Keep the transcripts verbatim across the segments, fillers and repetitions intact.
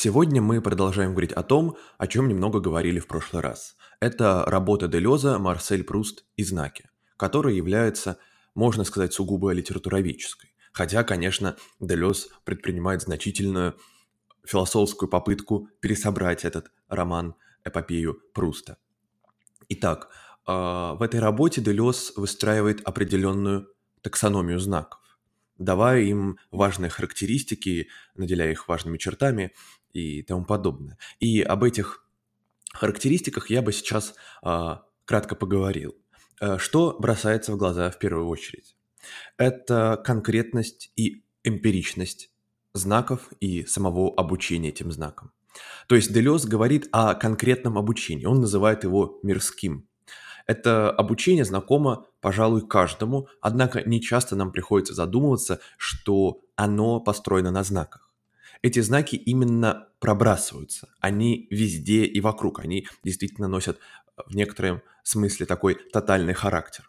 Сегодня мы продолжаем говорить о том, о чем немного говорили в прошлый раз. Это работа Делеза «Марсель Пруст и знаки», которая является, можно сказать, сугубо литературоведческой. Хотя, конечно, Делез предпринимает значительную философскую попытку пересобрать этот роман, эпопею Пруста. Итак, а, в этой работе Делез выстраивает определенную таксономию знаков, давая им важные характеристики, наделяя их важными чертами и тому подобное. И об этих характеристиках я бы сейчас а, кратко поговорил. Э, Что бросается в глаза в первую очередь? Это конкретность и эмпиричность знаков и самого обучения этим знакам. То есть Делез говорит о конкретном обучении, он называет его мирским. Это обучение знакомо, пожалуй, каждому, однако не часто нам приходится задумываться, что оно построено на знаках. Эти знаки именно пробрасываются, они везде и вокруг, они действительно носят э, в некотором смысле такой тотальный характер.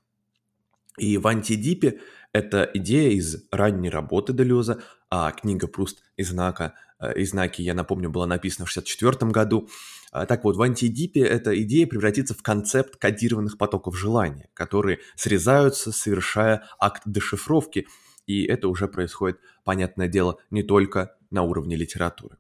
И в «Антидипе» эта идея из ранней работы Делеза, а книга «Пруст и знака», э, и знаки, я напомню, была написана в шестьдесят четвёртом году. А, Так вот, в «Антидипе» эта идея превратится в концепт кодированных потоков желания, которые срезаются, совершая акт дешифровки, и это уже происходит, понятное дело, не только на уровне литературы.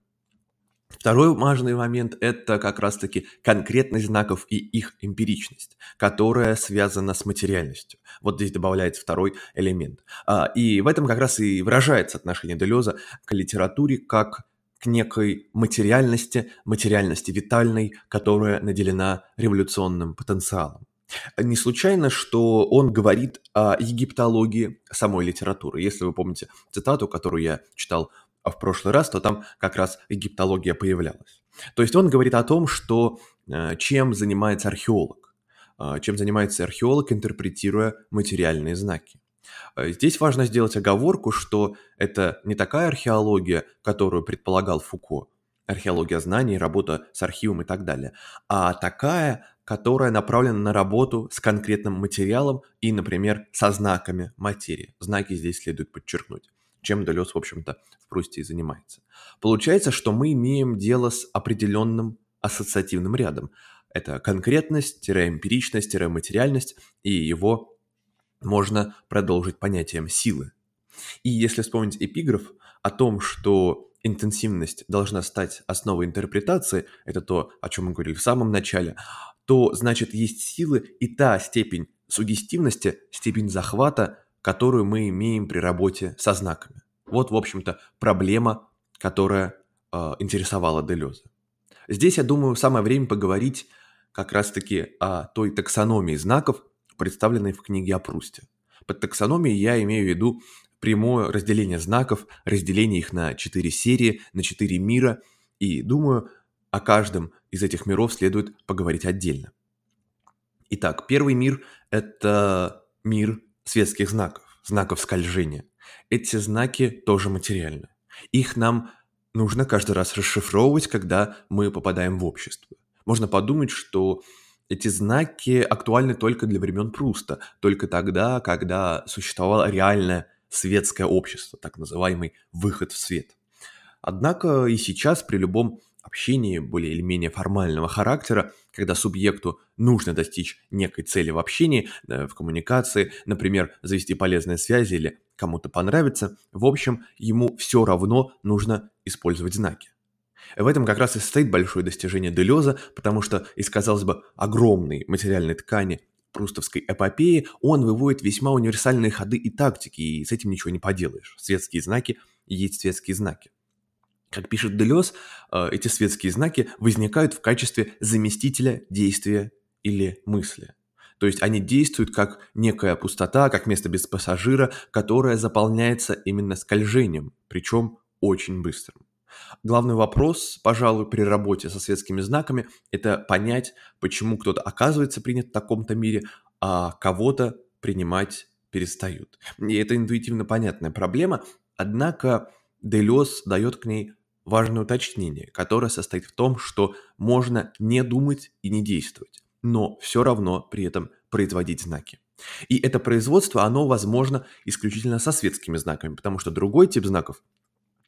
Второй важный момент – это как раз-таки конкретность знаков и их эмпиричность, которая связана с материальностью. Вот здесь добавляется второй элемент. А, И в этом как раз и выражается отношение Делеза к литературе как к некой материальности, материальности витальной, которая наделена революционным потенциалом. Не случайно, что он говорит о египтологии самой литературы. Если вы помните цитату, которую я читал а в прошлый раз, то там как раз египтология появлялась. То есть он говорит о том, что э, чем занимается археолог, э, чем занимается археолог, интерпретируя материальные знаки. Э, Здесь важно сделать оговорку, что это не такая археология, которую предполагал Фуко, археология знаний, работа с архивом и так далее, а такая, которая направлена на работу с конкретным материалом и, например, со знаками материи. Знаки здесь следует подчеркнуть, чем Делез, в общем-то, в Прусте и занимается. Получается, что мы имеем дело с определенным ассоциативным рядом. Это конкретность, эмпиричность, материальность, и его можно продолжить понятием силы. И если вспомнить эпиграф о том, что интенсивность должна стать основой интерпретации, это то, о чем мы говорили в самом начале, то значит есть силы и та степень суггестивности, степень захвата, которую мы имеем при работе со знаками. Вот, в общем-то, проблема, которая э, интересовала Делеза. Здесь, я думаю, самое время поговорить как раз-таки о той таксономии знаков, представленной в книге о Прусте. Под таксономией я имею в виду прямое разделение знаков, разделение их на четыре серии, на четыре мира, и думаю, о каждом из этих миров следует поговорить отдельно. Итак, первый мир – это мир светских знаков, знаков скольжения. Эти знаки тоже материальны. Их нам нужно каждый раз расшифровывать, когда мы попадаем в общество. Можно подумать, что эти знаки актуальны только для времен Пруста, только тогда, когда существовало реальное светское общество, так называемый выход в свет. Однако и сейчас при любом общении более или менее формального характера, когда субъекту нужно достичь некой цели в общении, э, в коммуникации, например, завести полезные связи или кому-то понравится, в общем, ему все равно нужно использовать знаки. В этом как раз и состоит большое достижение Делеза, потому что из, казалось бы, огромной материальной ткани прустовской эпопеи он выводит весьма универсальные ходы и тактики, и с этим ничего не поделаешь. Светские знаки есть светские знаки. Как пишет Делез, э, эти светские знаки возникают в качестве заместителя действия или мысли. То есть они действуют как некая пустота, как место без пассажира, которое заполняется именно скольжением, причем очень быстрым. Главный вопрос, пожалуй, при работе со светскими знаками – это понять, почему кто-то оказывается принят в таком-то мире, а кого-то принимать перестают. И это интуитивно понятная проблема, однако Делез дает к ней важное уточнение, которое состоит в том, что можно не думать и не действовать, но все равно при этом производить знаки. И это производство, оно возможно исключительно со светскими знаками, потому что другой тип знаков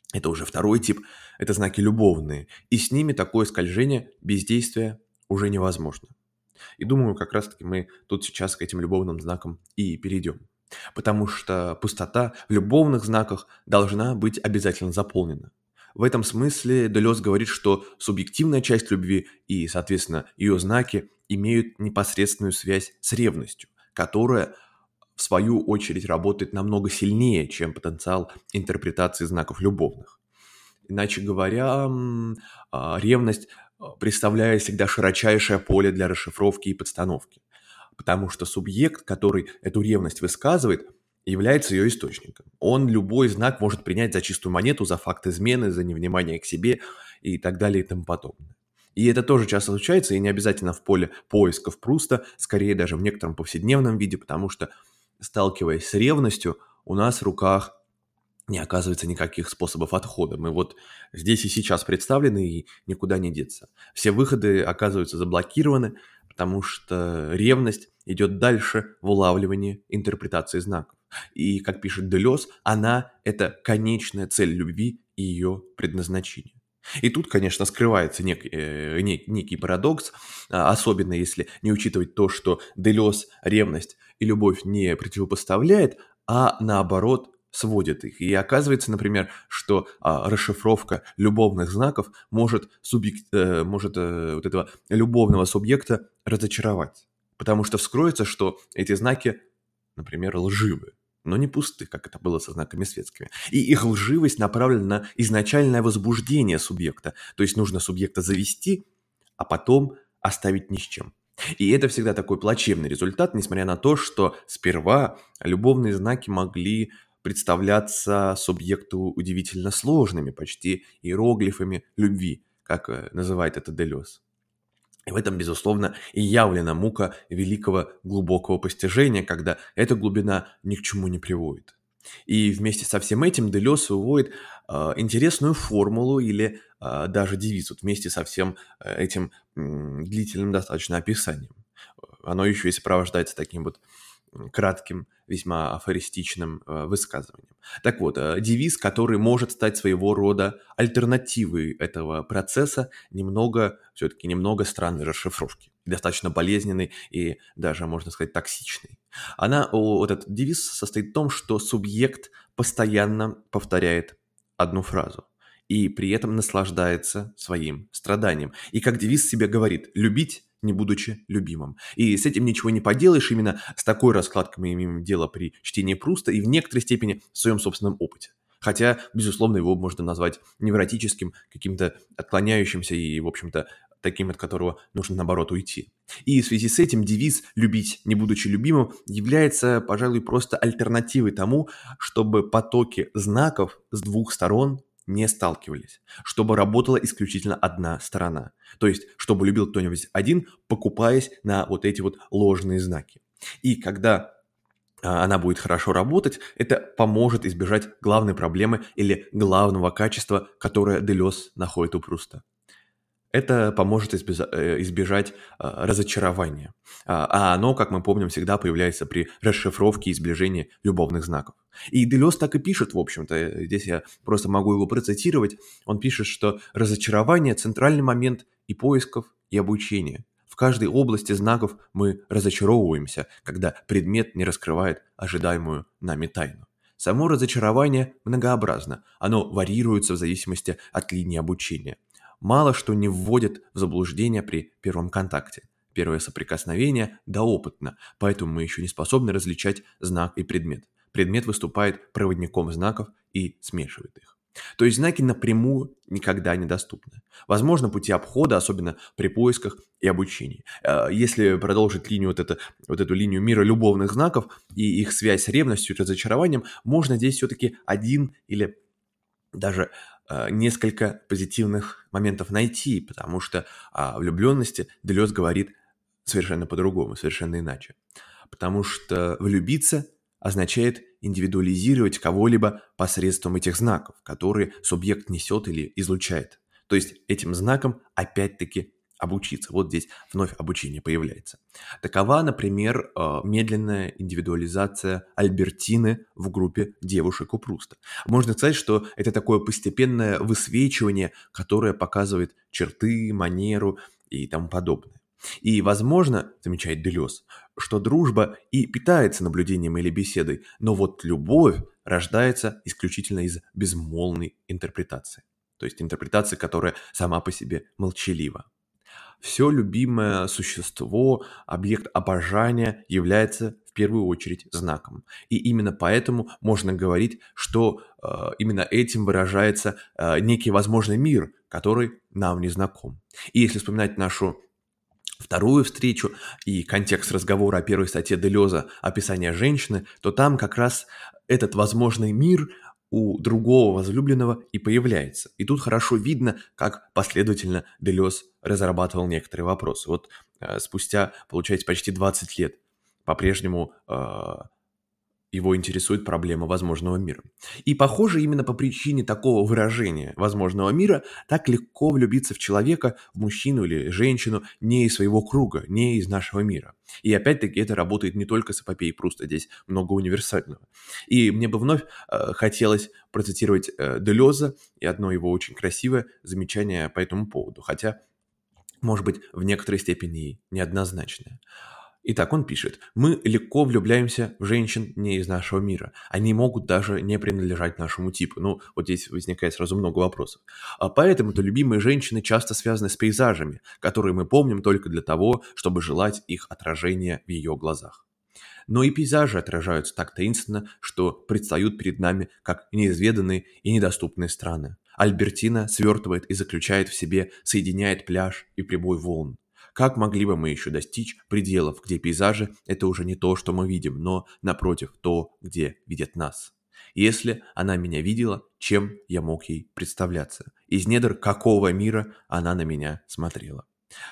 Это уже второй тип, это знаки любовные, и с ними такое скольжение без действия уже невозможно. И думаю, как раз-таки мы тут сейчас к этим любовным знакам и перейдем. Потому что пустота в любовных знаках должна быть обязательно заполнена. В этом смысле Делез говорит, что субъективная часть любви и, соответственно, ее знаки имеют непосредственную связь с ревностью, которая, в свою очередь, работает намного сильнее, чем потенциал интерпретации знаков любовных. Иначе говоря, м, а, ревность а, представляет всегда широчайшее поле для расшифровки и подстановки, потому что субъект, который эту ревность высказывает, является ее источником. Он любой знак может принять за чистую монету, за факт измены, за невнимание к себе и так далее и тому подобное. И это тоже часто случается, и не обязательно в поле поисков Пруста, скорее даже в некотором повседневном виде, потому что, сталкиваясь с ревностью, у нас в руках не оказывается никаких способов отхода. Мы вот здесь и сейчас представлены, и никуда не деться. Все выходы оказываются заблокированы, потому что ревность идет дальше в улавливании интерпретации знаков. И, как пишет Делез, она– это конечная цель любви и ее предназначение. И тут, конечно, скрывается нек, э, нек- некий парадокс, а, особенно если не учитывать то, что Делез ревность и любовь не противопоставляет, а наоборот сводит их. И оказывается, например, что а, расшифровка любовных знаков может, субъект, э, может э, вот этого любовного субъекта разочаровать. Потому что вскроется, что эти знаки, например, лживы, но не пусты, как это было со знаками светскими. И их лживость направлена на изначальное возбуждение субъекта. То есть нужно субъекта завести, а потом оставить ни с чем. И это всегда такой плачевный результат, несмотря на то, что сперва любовные знаки могли представляться субъекту удивительно сложными, почти иероглифами любви, как э, называет это Делез. И в этом, безусловно, и явлена мука великого глубокого постижения, когда эта глубина ни к чему не приводит. И вместе со всем этим Делез выводит э, интересную формулу или э, даже девиз, вот вместе со всем э, этим м, длительным достаточно описанием. Оно еще и сопровождается таким вот м, кратким, весьма афористичным э, высказыванием. Так вот, э, девиз, который может стать своего рода альтернативой этого процесса, немного, все-таки немного странной расшифровки, достаточно болезненной и даже, можно сказать, токсичной. Она, о, вот этот девиз состоит в том, что субъект постоянно повторяет одну фразу и при этом наслаждается своим страданием. И как девиз себе говорит: «Любить, не будучи любимым». И с этим ничего не поделаешь, именно с такой раскладкой мы имеем дело при чтении Пруста и в некоторой степени в своем собственном опыте. Хотя, безусловно, его можно назвать невротическим, каким-то отклоняющимся и, в общем-то, таким, от которого нужно, наоборот, уйти. И в связи с этим девиз «любить, не будучи любимым» является, пожалуй, просто альтернативой тому, чтобы потоки знаков с двух сторон не сталкивались, чтобы работала исключительно одна сторона. То есть, чтобы любил кто-нибудь один, покупаясь на вот эти вот ложные знаки. И когда а, она будет хорошо работать, это поможет избежать главной проблемы или главного качества, которое Делез находит у Пруста. Это поможет избежа- э, избежать а, разочарования. А а оно, как мы помним, всегда появляется при расшифровке и сближении любовных знаков. И Делез так и пишет, в общем-то, э, здесь я просто могу его процитировать. Он пишет, что разочарование– центральный момент и поисков, и обучения. В каждой области знаков мы разочаровываемся, когда предмет не раскрывает ожидаемую нами тайну. Само разочарование многообразно, оно варьируется в зависимости от линии обучения. Мало что не вводит в заблуждение при первом контакте. Первое соприкосновение доопытно, поэтому мы еще не способны различать знак и предмет. Предмет выступает проводником знаков и смешивает их. То есть знаки напрямую никогда не доступны. Возможно, пути обхода, особенно при поисках и обучении. Э, Если продолжить линию, вот, это, вот эту линию мира любовных знаков и их связь с ревностью и разочарованием, можно здесь все-таки один или даже э, несколько позитивных моментов найти, потому что о влюбленности Делез говорит совершенно по-другому, совершенно иначе. Потому что влюбиться означает индивидуализировать кого-либо посредством этих знаков, которые субъект несет или излучает. То есть этим знаком опять-таки обучиться. Вот здесь вновь обучение появляется. Такова, например, э, медленная индивидуализация Альбертины в группе девушек у Пруста. Можно сказать, что это такое постепенное высвечивание, которое показывает черты, манеру и тому подобное. И, возможно, замечает Делез, что дружба и питается наблюдением или беседой, но вот любовь рождается исключительно из безмолвной интерпретации. То есть интерпретации, которая сама по себе молчалива. Все любимое существо, объект обожания является в первую очередь знаком. И именно поэтому можно говорить, что э, именно этим выражается э, некий возможный мир, который нам не знаком. И если вспоминать нашу вторую встречу и контекст разговора о первой статье Делеза «Описание женщины», то там как раз этот возможный мир у другого возлюбленного и появляется. И тут хорошо видно, как последовательно Делез разрабатывал некоторые вопросы. Вот э, спустя, получается, почти двадцать лет по-прежнему э, его интересует проблема возможного мира. И, похоже, именно по причине такого выражения возможного мира так легко влюбиться в человека, в мужчину или женщину не из своего круга, не из нашего мира. И опять-таки это работает не только с эпопеей Пруста, здесь много универсального. И мне бы вновь э, хотелось процитировать э, Делеза и одно его очень красивое замечание по этому поводу, хотя, может быть, в некоторой степени неоднозначное. Итак, он пишет: «Мы легко влюбляемся в женщин не из нашего мира. Они могут даже не принадлежать нашему типу». Ну, вот здесь возникает сразу много вопросов. А поэтому-то любимые женщины часто связаны с пейзажами, которые мы помним только для того, чтобы желать их отражения в ее глазах. Но и пейзажи отражаются так таинственно, что предстают перед нами как неизведанные и недоступные страны. Альбертина свертывает и заключает в себе, соединяет пляж и прибой волн. Как могли бы мы еще достичь пределов, где пейзажи – это уже не то, что мы видим, но, напротив, то, где видят нас? Если она меня видела, чем я мог ей представляться? Из недр какого мира она на меня смотрела?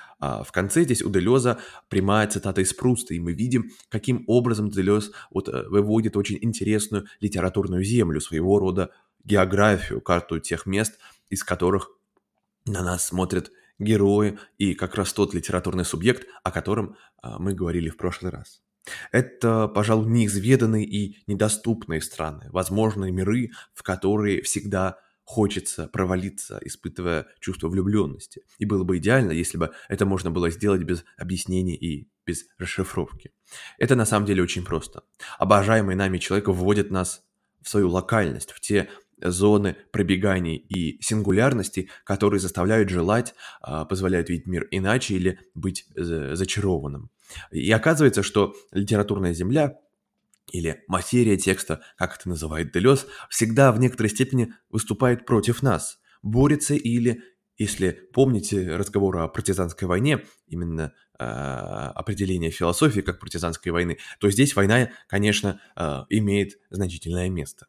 А в конце здесь у Делеза прямая цитата из Пруста, и мы видим, каким образом Делез вот, выводит очень интересную литературную землю, своего рода географию, карту тех мест, из которых на нас смотрят герои и как раз тот литературный субъект, о котором а, мы говорили в прошлый раз. Это, пожалуй, неизведанные и недоступные страны, возможные миры, в которые всегда хочется провалиться, испытывая чувство влюбленности. И было бы идеально, если бы это можно было сделать без объяснений и без расшифровки. Это на самом деле очень просто. Обожаемый нами человек вводит нас в свою локальность, в те зоны пробеганий и сингулярностей, которые заставляют желать, а, позволяют видеть мир иначе или быть э, зачарованным. И оказывается, что литературная земля или материя текста, как это называет Делез, всегда в некоторой степени выступает против нас, борется или, если помните разговор о партизанской войне, именно э, определение философии как партизанской войны, то здесь война, конечно, э, имеет значительное место.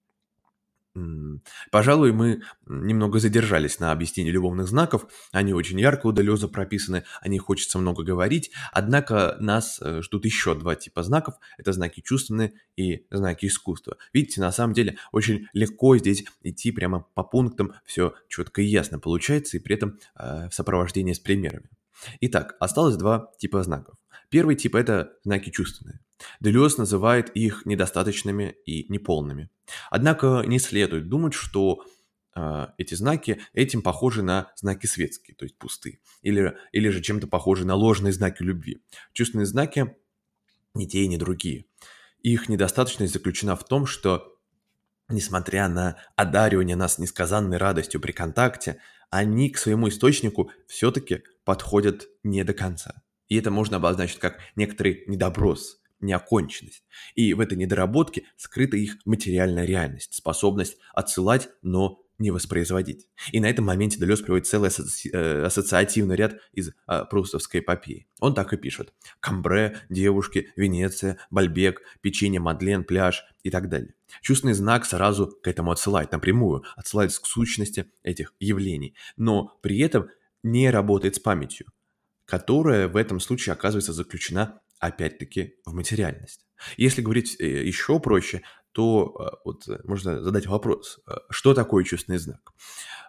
М, Пожалуй, мы немного задержались на объяснении любовных знаков. Они очень ярко у Делеза прописаны, о них хочется много говорить. Однако нас э, ждут еще два типа знаков. Это знаки чувственные и знаки искусства. Видите, на самом деле очень легко здесь идти прямо по пунктам. Все четко и ясно получается, и при этом э, в сопровождении с примерами. Итак, осталось два типа знаков. Первый тип – это знаки чувственные. Делез называет их недостаточными и неполными. Однако не следует думать, что э, эти знаки этим похожи на знаки светские, то есть пустые, или, или же чем-то похожи на ложные знаки любви. Чувственные знаки ни те и ни другие. Их недостаточность заключена в том, что, несмотря на одаривание нас несказанной радостью при контакте, они к своему источнику все-таки подходят не до конца. И это можно обозначить как некоторый недоброс, неоконченность. И в этой недоработке скрыта их материальная реальность, способность отсылать, но не воспроизводить. И на этом моменте Делез приводит целый асоци... э, ассоциативный ряд из э, прустовской эпопеи. Он так и пишет: Камбре, девушки, Венеция, Бальбек, печенье, Мадлен, пляж и так далее. Чувственный знак сразу к этому отсылает напрямую, отсылает к сущности этих явлений, но при этом не работает с памятью, которая в этом случае оказывается заключена опять-таки в материальность. Если говорить э, еще проще, то э, вот э, можно задать вопрос, э, что такое чувственный знак?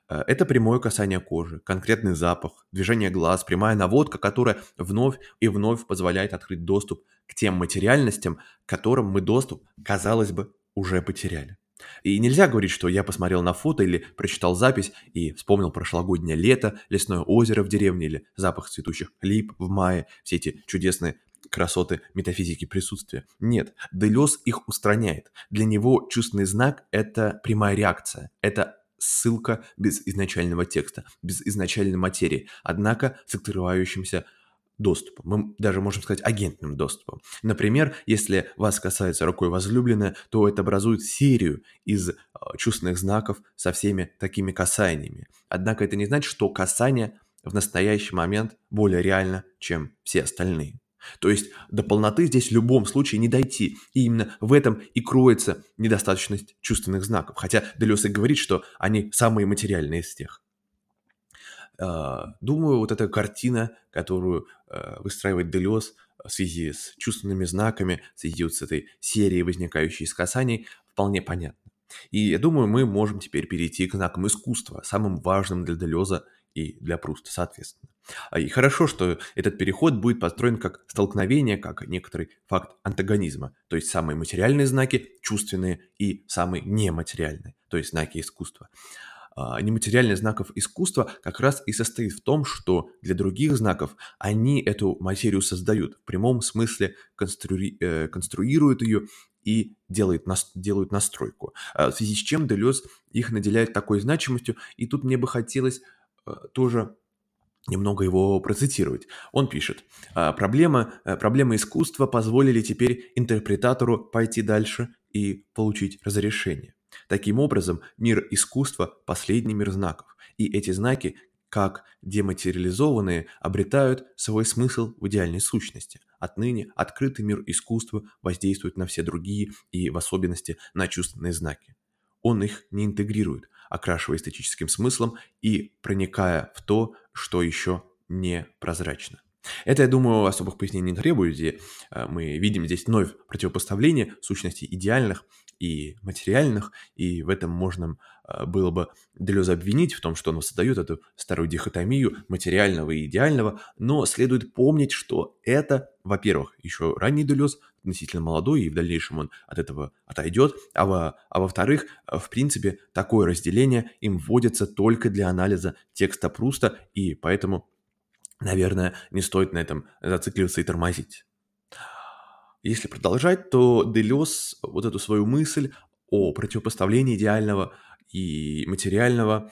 Э, Это прямое касание кожи, конкретный запах, движение глаз, прямая наводка, которая вновь и вновь позволяет открыть доступ к тем материальностям, к которым мы доступ, казалось бы, уже потеряли. И нельзя говорить, что я посмотрел на фото или прочитал запись и вспомнил прошлогоднее лето, лесное озеро в деревне или запах цветущих лип в мае, все эти чудесные красоты метафизики присутствия. Нет, Делез их устраняет. Для него чувственный знак – это прямая реакция, это ссылка без изначального текста, без изначальной материи, однако с открывающимся доступом. Мы даже можем сказать агентным доступом. Например, если вас касается рукой возлюбленная, то это образует серию из э, чувственных знаков со всеми такими касаниями. Однако это не значит, что касание в настоящий момент более реально, чем все остальные. То есть до полноты здесь в любом случае не дойти. И именно в этом и кроется недостаточность чувственных знаков. Хотя Делез и говорит, что они самые материальные из всех. А, Думаю, вот эта картина, которую э, выстраивает Делез в связи с чувственными знаками, в связи вот с этой серией, возникающей из касаний, вполне понятна. И я думаю, мы можем теперь перейти к знакам искусства, самым важным для Делеза и для Пруста, соответственно. А, И хорошо, что этот переход будет построен как столкновение, как некоторый факт антагонизма, то есть самые материальные знаки, чувственные, и самые нематериальные, то есть знаки искусства. А, Нематериальность знаков искусства как раз и состоит в том, что для других знаков они эту материю создают, в прямом смысле конструи- э, конструируют ее и делают, нас- делают настройку. А В связи с чем Делез их наделяет такой значимостью, и тут мне бы хотелось э, тоже немного его процитировать. Он пишет: «А, проблема, э, проблемы искусства позволили теперь интерпретатору пойти дальше и получить разрешение. Таким образом, мир искусства – последний мир знаков, и эти знаки, как дематериализованные, обретают свой смысл в идеальной сущности. Отныне открытый мир искусства воздействует на все другие и в особенности на чувственные знаки. Он их не интегрирует, окрашивая эстетическим смыслом и проникая в то, что еще не прозрачно». Это, я думаю, особых пояснений не требует, где э, мы видим здесь вновь противопоставление сущностей идеальных и материальных, и в этом можно э, было бы Делеза обвинить в том, что он воссоздает эту старую дихотомию материального и идеального, но следует помнить, что это, во-первых, еще ранний Делез, относительно молодой, и в дальнейшем он от этого отойдет, а, во, а во-вторых, э, в принципе, такое разделение им вводится только для анализа текста Пруста, и поэтому, наверное, не стоит на этом зацикливаться и тормозить. Если продолжать, то Делез вот эту свою мысль о противопоставлении идеального и материального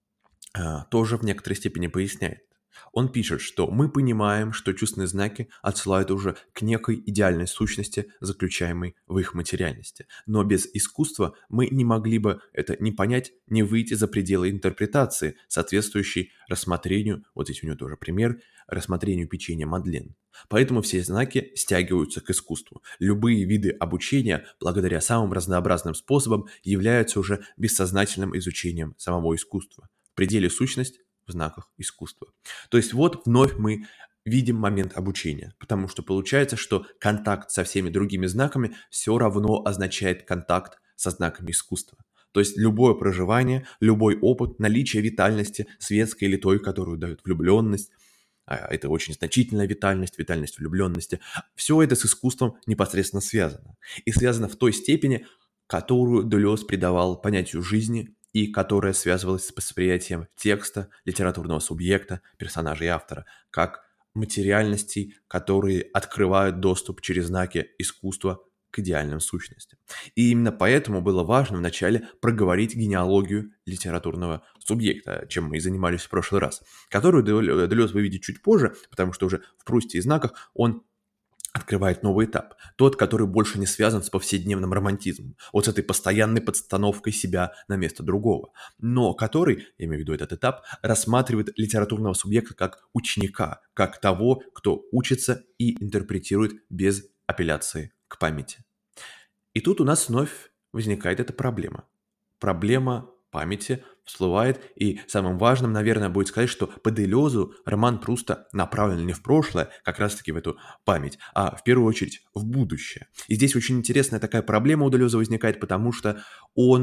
а, тоже в некоторой степени поясняет. Он пишет, что мы понимаем, что чувственные знаки отсылают уже к некой идеальной сущности, заключаемой в их материальности. Но без искусства мы не могли бы это ни понять, ни выйти за пределы интерпретации, соответствующей рассмотрению, вот здесь у него тоже пример, рассмотрению печенья Мадлен. Поэтому все знаки стягиваются к искусству. Любые виды обучения, благодаря самым разнообразным способам, являются уже бессознательным изучением самого искусства. В пределе сущность в знаках искусства. То есть вот вновь мы видим момент обучения, потому что получается, что контакт со всеми другими знаками все равно означает контакт со знаками искусства. То есть любое проживание, любой опыт, наличие витальности, светской или той, которую дает влюбленность, а это очень значительная витальность, витальность влюбленности, все это с искусством непосредственно связано. И связано в той степени, которую Делез придавал понятию жизни и которая связывалась с восприятием текста, литературного субъекта, персонажа и автора, как материальностей, которые открывают доступ через знаки искусства к идеальным сущностям. И именно поэтому было важно вначале проговорить генеалогию литературного субъекта, чем мы и занимались в прошлый раз, которую Делез вы видите чуть позже, потому что уже в Прусте и знаках он открывает новый этап. Тот, который больше не связан с повседневным романтизмом, вот с этой постоянной подстановкой себя на место другого, но который, я имею в виду этот этап, рассматривает литературного субъекта как ученика, как того, кто учится и интерпретирует без апелляции к памяти. И тут у нас вновь возникает эта проблема. Проблема памяти всплывает, и самым важным, наверное, будет сказать, что по Делезу роман Пруста направлен не в прошлое, как раз-таки в эту память, а в первую очередь в будущее. И здесь очень интересная такая проблема у Делеза возникает, потому что он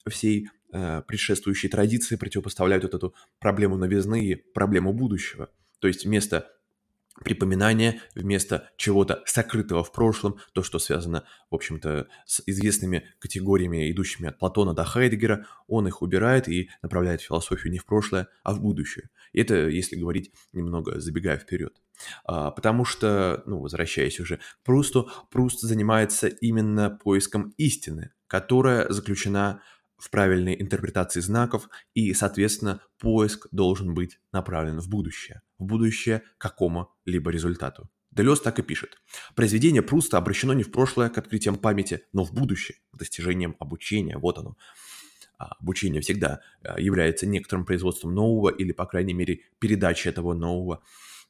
всей э, предшествующей традиции противопоставляют вот эту проблему новизны и проблему будущего. То есть вместо припоминания, вместо чего-то сокрытого в прошлом, то, что связано, в общем-то, с известными категориями, идущими от Платона до Хайдеггера, он их убирает и направляет философию не в прошлое, а в будущее. И это, если говорить немного забегая вперед. А, потому что, ну, возвращаясь уже к Прусту, Пруст занимается именно поиском истины, которая заключена в правильной интерпретации знаков, и, соответственно, поиск должен быть направлен в будущее. В будущее к какому-либо результату. Делез так и пишет. Произведение Пруста обращено не в прошлое к открытиям памяти, но в будущее, к достижениям обучения. Вот оно. А обучение всегда является некоторым производством нового или, по крайней мере, передачей этого нового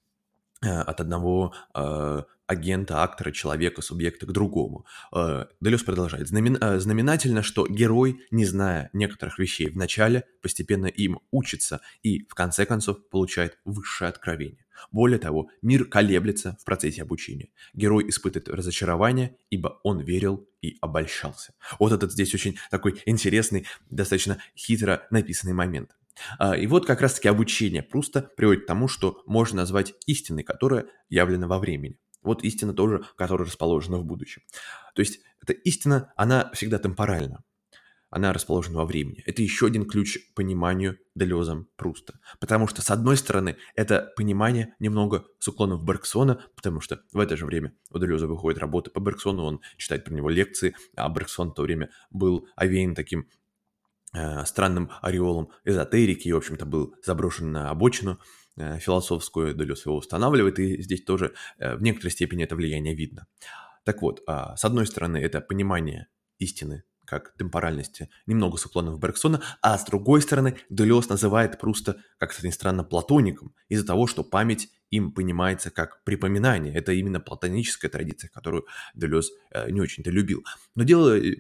от одного э, агента, актора, человека, субъекта к другому. Э, Делез продолжает. Знамен, э, знаменательно, что герой, не зная некоторых вещей в начале, постепенно им учится и, в конце концов, получает высшее откровение. Более того, мир колеблется в процессе обучения. Герой испытывает разочарование, ибо он верил и обольщался. Вот этот здесь очень такой интересный, достаточно хитро написанный момент. И вот как раз-таки обучение Пруста приводит к тому, что можно назвать истиной, которая явлена во времени. Вот истина тоже, которая расположена в будущем. То есть эта истина, она всегда темпоральна. Она расположена во времени. Это еще один ключ к пониманию Делезом Пруста. Потому что, с одной стороны, это понимание немного с уклоном в Бергсона, потому что в это же время у Делеза выходит работа по Бергсону, он читает про него лекции, а Бергсон в то время был овеян таким странным ореолом эзотерики и, в общем-то, был заброшен на обочину философскую, Делез его устанавливает, и здесь тоже в некоторой степени это влияние видно. Так вот, с одной стороны, это понимание истины как темпоральности, немного с уклоном в Бергсона, а с другой стороны, Делез называет Пруста, как это ни странно, платоником, из-за того, что память им понимается как припоминание. Это именно платоническая традиция, которую Делез э, не очень-то любил. Но дело э,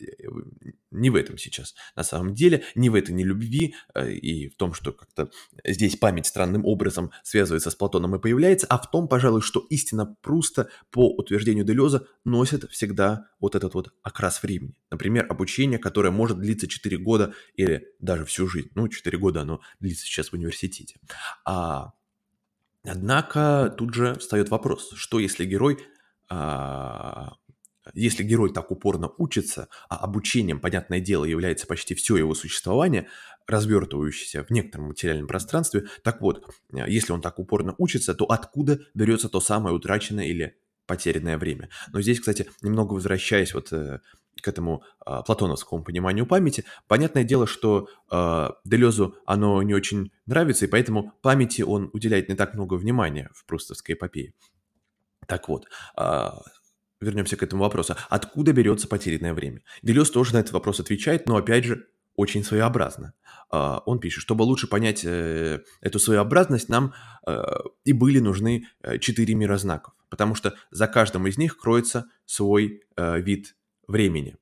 не в этом сейчас. На самом деле, не в этой нелюбви э, и в том, что как-то здесь память странным образом связывается с Платоном и появляется, а в том, пожалуй, что истина Пруста, по утверждению Делеза, носит всегда вот этот вот окрас времени. Например, обучение, которое может длиться четыре года или даже всю жизнь. Ну, четыре года оно длится сейчас в университете. А Однако тут же встает вопрос, что если герой, а, если герой так упорно учится, а обучением, понятное дело, является почти все его существование, развертывающееся в некотором материальном пространстве, так вот, если он так упорно учится, то откуда берется то самое утраченное или потерянное время? Но здесь, кстати, немного возвращаясь вот э, к этому а, платоновскому пониманию памяти, понятное дело, что а, Делезу оно не очень нравится, и поэтому памяти он уделяет не так много внимания в прустовской эпопее. Так вот, а, вернемся к этому вопросу. Откуда берется потерянное время? Делез тоже на этот вопрос отвечает, но опять же очень своеобразно. А, Он пишет, чтобы лучше понять э, эту своеобразность, нам э, и были нужны э, четыре мира знаков, потому что за каждым из них кроется свой э, вид времени.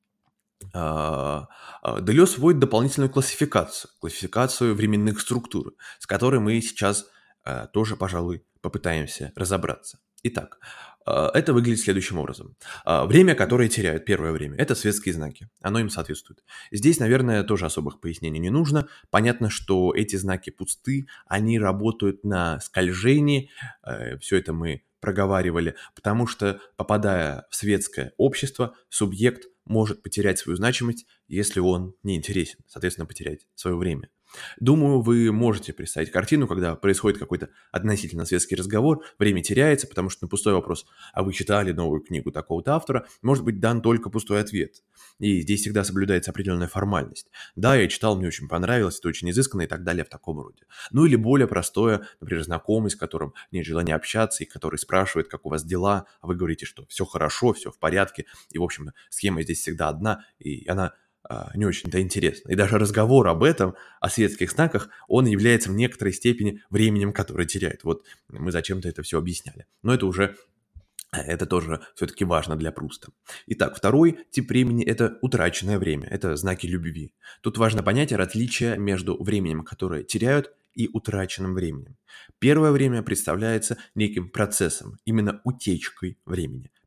А, а, Делез вводит дополнительную классификацию, классификацию временных структур, с которой мы сейчас э, тоже, пожалуй, попытаемся разобраться. Итак, э, это выглядит следующим образом. А, Время, которое теряют, первое время, это светские знаки, оно им соответствует. Здесь, наверное, тоже особых пояснений не нужно. Понятно, что эти знаки пусты, они работают на скольжении, все это мы проговаривали, потому что, попадая в светское общество, субъект может потерять свою значимость, если он не интересен, соответственно, потерять свое время. Думаю, вы можете представить картину, когда происходит какой-то относительно светский разговор, время теряется, потому что на пустой вопрос «А вы читали новую книгу такого-то автора?» может быть дан только пустой ответ. И здесь всегда соблюдается определенная формальность. Да, я читал, мне очень понравилось, это очень изысканно и так далее в таком роде. Ну или более простое, например, знакомый, с которым нет желания общаться и который спрашивает, как у вас дела, а вы говорите, что все хорошо, все в порядке, и, в общем, схема здесь всегда одна, и она не очень-то интересно. И даже разговор об этом, о светских знаках, он является в некоторой степени временем, которое теряет. Вот мы зачем-то это все объясняли. Но это уже, это тоже все-таки важно для Пруста. Итак, второй тип времени – это утраченное время, это знаки любви. Тут важно понять различие между временем, которое теряют, и утраченным временем. Первое время представляется неким процессом, именно утечкой времени.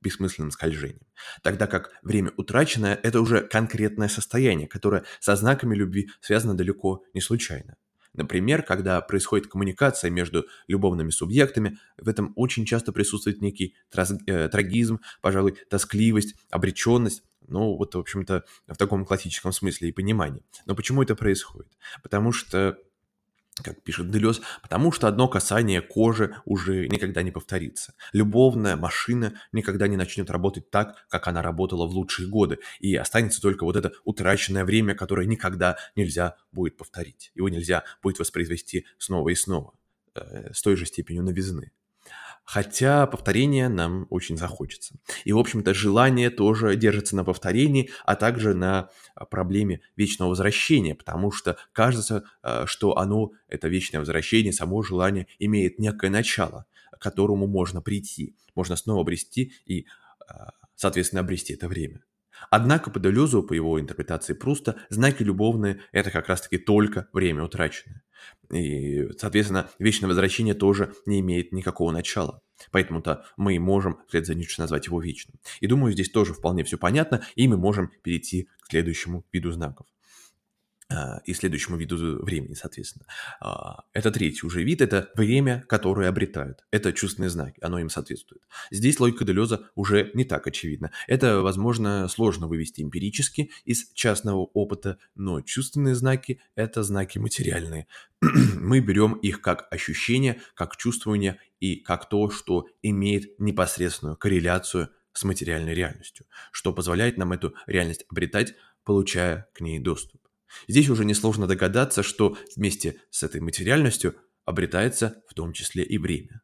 бессмысленным скольжением. Тогда как время утраченное– это уже конкретное состояние, которое со знаками любви связано далеко не случайно. Например, когда происходит коммуникация между любовными субъектами, в этом очень часто присутствует некий траз- э, трагизм, пожалуй, тоскливость, обреченность, ну, вот, в общем-то, в таком классическом смысле и понимании. Но почему это происходит? Потому что, как пишет Делез, потому что одно касание кожи уже никогда не повторится. Любовная машина никогда не начнет работать так, как она работала в лучшие годы, и останется только вот это утраченное время, которое никогда нельзя будет повторить. Его нельзя будет воспроизвести снова и снова, э, с той же степенью новизны. Хотя повторение нам очень захочется. И, в общем-то, желание тоже держится на повторении, а также на а, проблеме вечного возвращения, потому что кажется, а, что оно, это вечное возвращение, само желание, имеет некое начало, к которому можно прийти, можно снова обрести и, а, соответственно, обрести это время. Однако по Делезу, по его интерпретации Пруста, знаки любовные– это как раз-таки только время утраченное. И, соответственно, вечное возвращение тоже не имеет никакого начала. Поэтому-то мы и можем вслед за Ницше назвать его вечным. И думаю, здесь тоже вполне все понятно, и мы можем перейти к следующему виду знаков. а, И следующему виду времени, соответственно. А, Это третий уже вид, это время, которое обретают. Это чувственные знаки, оно им соответствует. Здесь логика Делеза уже не так очевидна. Это, возможно, сложно вывести эмпирически из частного опыта, но чувственные знаки– это знаки материальные. Мы берем их как ощущение, как чувствование и как то, что имеет непосредственную корреляцию с материальной реальностью, что позволяет нам эту реальность обретать, получая к ней доступ. Здесь уже несложно догадаться, что вместе с этой материальностью обретается в том числе и время.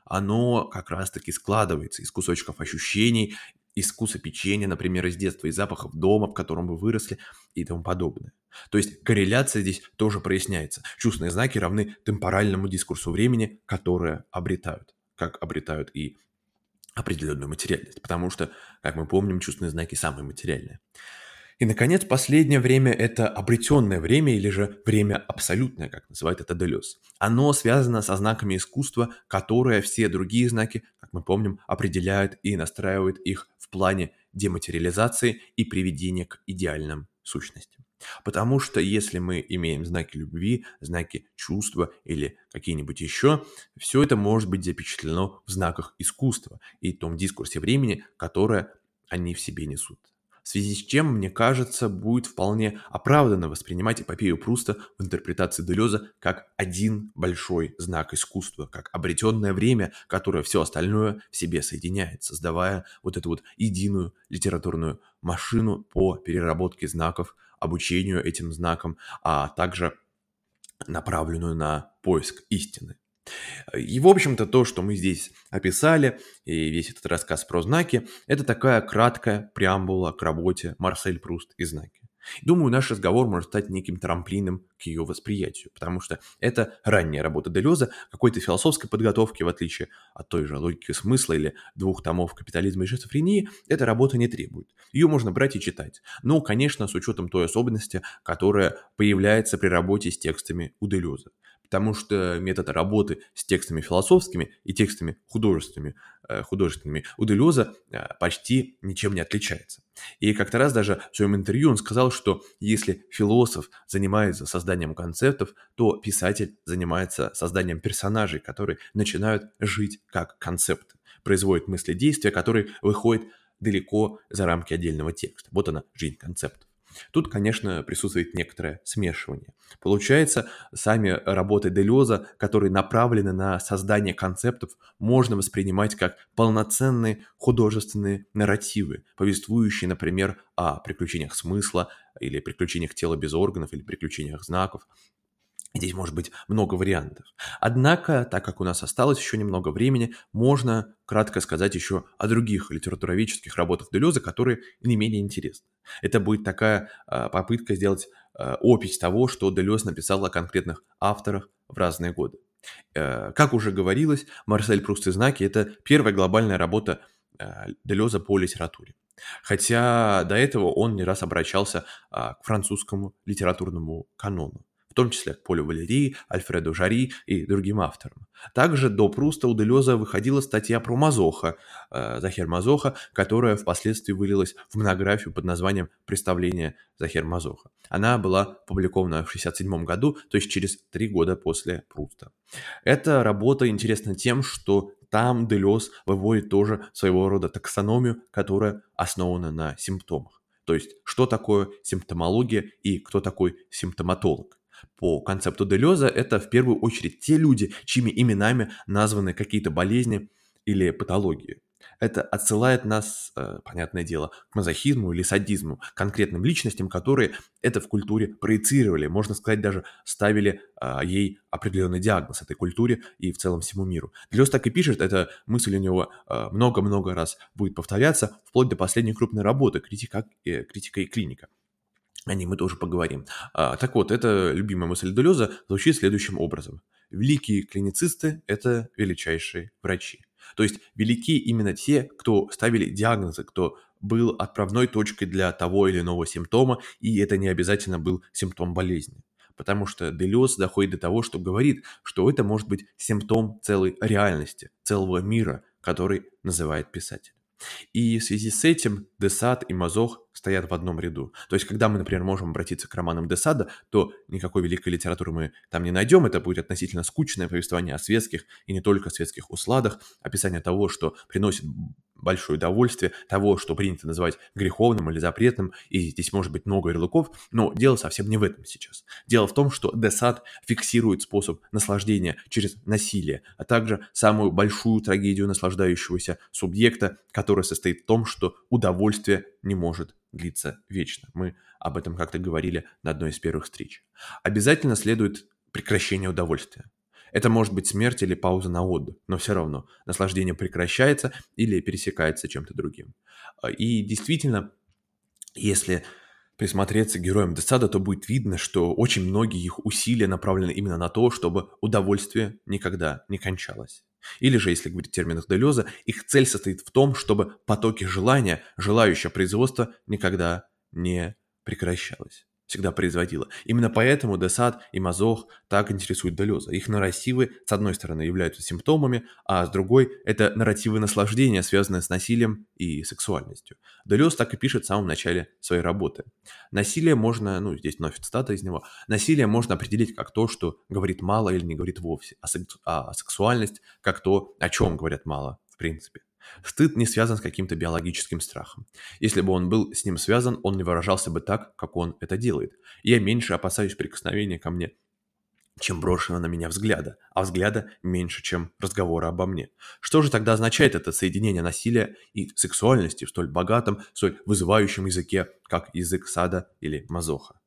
Оно как раз-таки складывается из кусочков ощущений, из вкуса печенья, например, из детства, из запахов дома, в котором вы выросли и тому подобное. То есть корреляция здесь тоже проясняется. Чувственные знаки равны темпоральному дискурсу времени, которое обретают, как обретают и определенную материальность, потому что, как мы помним, чувственные знаки самые материальные. И, наконец, последнее время– это обретенное время или же время абсолютное, как называет это Делез. Оно связано со знаками искусства, которые все другие знаки, как мы помним, определяют и настраивают их в плане дематериализации и приведения к идеальным сущностям. Потому что если мы имеем знаки любви, знаки чувства или какие-нибудь еще, все это может быть запечатлено в знаках искусства и том дискурсе времени, которое они в себе несут. В связи с чем, мне кажется, будет вполне оправданно воспринимать эпопею Пруста в интерпретации Делеза как один большой знак искусства, как обретенное время, которое все остальное в себе соединяет, создавая вот эту вот единую литературную машину по переработке знаков, обучению этим знакам, а также направленную на поиск истины. И, в общем-то, то, что мы здесь описали, и весь этот рассказ про знаки, это такая краткая преамбула к работе Марсель Пруст и знаки. Думаю, наш разговор может стать неким трамплином к ее восприятию, потому что это ранняя работа Делеза, какой-то философской подготовки, в отличие от той же логики смысла или двух томов капитализма и шизофрении, эта работа не требует. Ее можно брать и читать. Но, конечно, с учетом той особенности, которая появляется при работе с текстами у Делеза. Потому что метод работы с текстами философскими и текстами художественными, э, художественными у Делеза э, почти ничем не отличается. И как-то раз даже в своем интервью он сказал, что если философ занимается созданием концептов, то писатель занимается созданием персонажей, которые начинают жить как концепты, производят мысли, действия, которые выходят далеко за рамки отдельного текста. Вот она, жизнь концептов. Тут, конечно, присутствует некоторое смешивание. Получается, сами работы Делеза, которые направлены на создание концептов, можно воспринимать как полноценные художественные нарративы, повествующие, например, о приключениях смысла, или приключениях тела без органов, или приключениях знаков. Здесь может быть много вариантов. Однако, так как у нас осталось еще немного времени, можно кратко сказать еще о других литературоведческих работах Делеза, которые не менее интересны. Это будет такая э, попытка сделать э, опись того, что Делез написал о конкретных авторах в разные годы. Э, как уже говорилось, Марсель Пруст и знаки– это первая глобальная работа э, Делеза по литературе. Хотя до этого он не раз обращался э, к французскому литературному канону. В том числе к Полю Валери, Альфреду Жари и другим авторам. Также до Пруста у Делеза выходила статья про Мазоха, э, Захер Мазоха, которая впоследствии вылилась в монографию под названием «Представление Захер Мазоха». Она была опубликована в шестьдесят седьмом году, то есть через три года после Пруста. Эта работа интересна тем, что там Делез выводит тоже своего рода таксономию, которая основана на симптомах. То есть, что такое симптомология и кто такой симптоматолог. По концепту Делеза это в первую очередь те люди, чьими именами названы какие-то болезни или патологии. Это отсылает нас, э, понятное дело, к мазохизму или садизму, конкретным личностям, которые это в культуре проецировали, можно сказать, даже ставили а, ей определенный диагноз этой культуре и в целом всему миру. Делез так и пишет, эта мысль у него а, много-много раз будет повторяться, вплоть до последней крупной работы «Критика, э, критика и клиника». О ней мы тоже поговорим. А, так вот, эта любимая мысль Делеза звучит следующим образом. Великие клиницисты – это величайшие врачи. То есть велики именно те, кто ставили диагнозы, кто был отправной точкой для того или иного симптома, и это не обязательно был симптом болезни. Потому что Делез доходит до того, что говорит, что это может быть симптом целой реальности, целого мира, который называет писатель. И в связи с этим де Сад и Мазох стоят в одном ряду. То есть, когда мы, например, можем обратиться к романам де Сада, то никакой великой литературы мы там не найдем. Это будет относительно скучное повествование о светских и не только светских усладах, описание того, что приносит большое удовольствие, того, что принято называть греховным или запретным, и здесь может быть много ярлыков, но дело совсем не в этом сейчас. Дело в том, что де Сад фиксирует способ наслаждения через насилие, а также самую большую трагедию наслаждающегося субъекта, которая состоит в том, что удовольствие не может длиться вечно. Мы об этом как-то говорили на одной из первых встреч. Обязательно следует прекращение удовольствия. Это может быть смерть или пауза на отдых, но все равно наслаждение прекращается или пересекается чем-то другим. И действительно, если присмотреться к героям де Сада, то будет видно, что очень многие их усилия направлены именно на то, чтобы удовольствие никогда не кончалось. Или же, если говорить в терминах Делеза, их цель состоит в том, чтобы потоки желания, желающего производства никогда не прекращалось, всегда производило. Именно поэтому де Сад и Мазох так интересуют Делеза. Их нарративы, с одной стороны, являются симптомами, а с другой – это нарративы наслаждения, связанные с насилием и сексуальностью. Делез так и пишет в самом начале своей работы. Насилие можно, ну, здесь вновь цитата из него, насилие можно определить как то, что говорит мало или не говорит вовсе, а, секс, а сексуальность как то, о чем говорят мало, в принципе. Стыд не связан с каким-то биологическим страхом. Если бы он был с ним связан, он не выражался бы так, как он это делает. Я меньше опасаюсь прикосновения ко мне, чем брошенного на меня взгляда, а взгляда меньше, чем разговора обо мне. Что же тогда означает это соединение насилия и сексуальности в столь богатом, столь вызывающем языке, как язык Сада или Мазоха?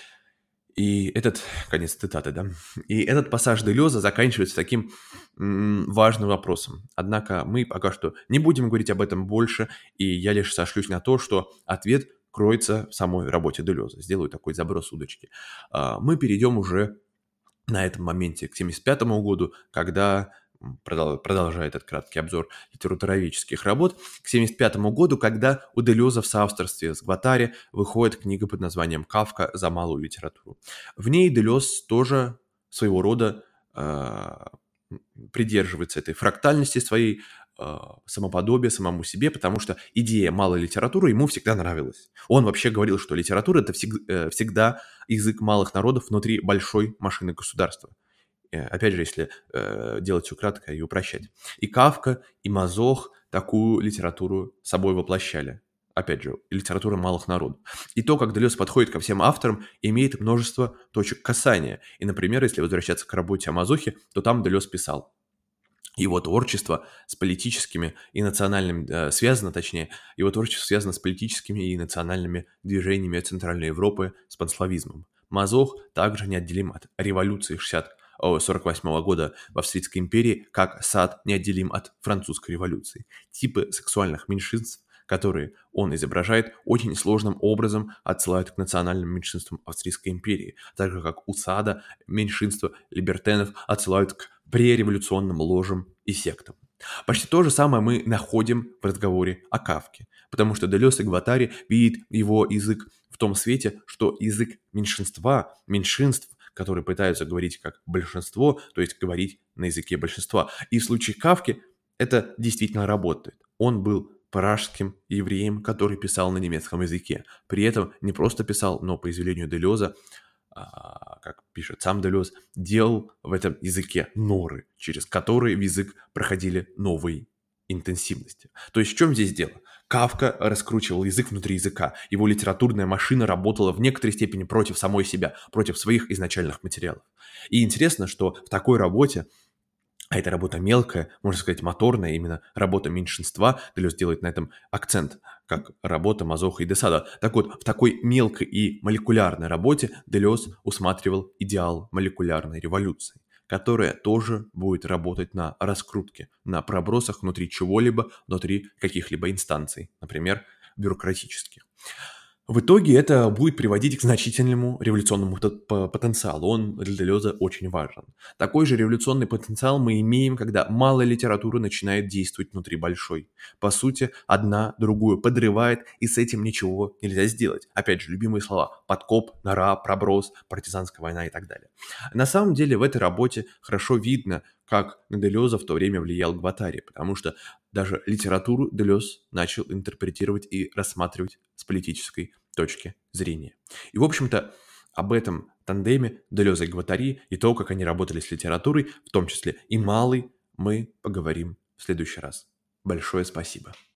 И этот, конец цитаты, да, и этот пассаж Делеза заканчивается таким м, важным вопросом. Однако мы пока что не будем говорить об этом больше, и я лишь сошлюсь на то, что ответ кроется в самой работе Делеза. Сделаю такой заброс удочки. А, Мы перейдем уже на этом моменте к семьдесят пятому году, когда, продол- продолжая этот краткий обзор литературоведческих работ, к семьдесят пятому году, когда у Делеза в соавторстве с Гваттари выходит книга под названием «Кафка за малую литературу». В ней Делез тоже своего рода э, придерживается этой фрактальности своей, э, самоподобия самому себе, потому что идея малой литературы ему всегда нравилась. Он вообще говорил, что литература – это всег- э, всегда язык малых народов внутри большой машины государства. Э, Опять же, если э, делать все кратко и упрощать. И Кафка, и Мазох такую литературу собой воплощали. Опять же, литература малых народов. И то, как Делез подходит ко всем авторам, имеет множество точек касания. И, например, если возвращаться к работе о Мазохе, то там Делез писал: его творчество с политическими и национальными, э, связано, точнее, его творчество связано с политическими и национальными движениями Центральной Европы, с панславизмом. Мазох также неотделим от революции шестьдесят сорок восьмого года в Австрийской империи, как Сад неотделим от французской революции. Типы сексуальных меньшинств, которые он изображает, очень сложным образом отсылают к национальным меньшинствам Австрийской империи, так же как у Сада меньшинства либертенов отсылают к пререволюционным ложам и сектам. Почти то же самое мы находим в разговоре о Кафке, потому что Делез и Гваттари видят его язык в том свете, что язык меньшинства, меньшинств, которые пытаются говорить как большинство, то есть говорить на языке большинства. И в случае Кафки это действительно работает. Он был пражским евреем, который писал на немецком языке. При этом не просто писал, но по изъявлению Делеза, а, как пишет сам Делез, делал в этом языке норы, через которые в язык проходили новые интенсивности. То есть в чем здесь дело? Кафка раскручивал язык внутри языка. Его литературная машина работала в некоторой степени против самой себя, против своих изначальных материалов. И интересно, что в такой работе, а эта работа мелкая, можно сказать, моторная, именно работа меньшинства, Делез делает на этом акцент, как работа Мазоха и Десада. Так вот, в такой мелкой и молекулярной работе Делез усматривал идеал молекулярной революции, которая тоже будет работать на раскрутке, на пробросах внутри чего-либо, внутри каких-либо инстанций, например, бюрократических. В итоге это будет приводить к значительному революционному тот- по- потенциалу. Он для Делеза очень важен. Такой же революционный потенциал мы имеем, когда малая литература начинает действовать внутри большой. По сути, одна другую подрывает, и с этим ничего нельзя сделать. Опять же, любимые слова: подкоп, нора, проброс, партизанская война и так далее. На самом деле в этой работе хорошо видно, как на Делеза в то время влиял Гваттари, потому что даже литературу Делез начал интерпретировать и рассматривать с политической точки зрения. И, в общем-то, об этом тандеме Делеза и Гваттари и то, как они работали с литературой, в том числе и малой, мы поговорим в следующий раз. Большое спасибо.